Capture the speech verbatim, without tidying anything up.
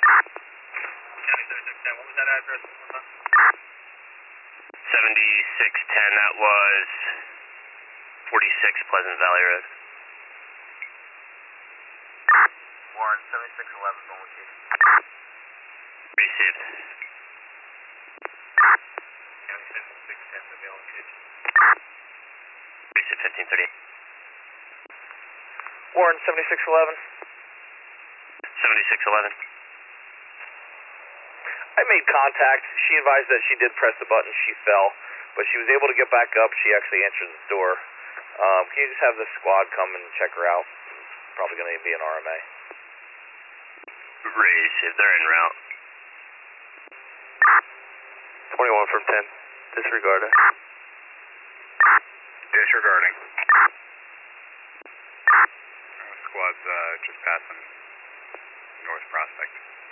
County thirty-six ten, what was that address? seventy-six ten, that was forty-six Pleasant Valley Road. Warren, seventy-six eleven, on location. Received. County seventy-six ten, the mail location. Received fifteen thirty. Warren, seventy-six eleven. seventy-six eleven. I made contact. She advised that she did press the button. She fell, but she was able to get back up. She actually answered the door. Um, can you just have the squad come and check her out? Probably going to be an R M A. Received, they're en route. twenty-one from ten. Disregarded. Disregarding. Squad's uh, just passing North Prospect.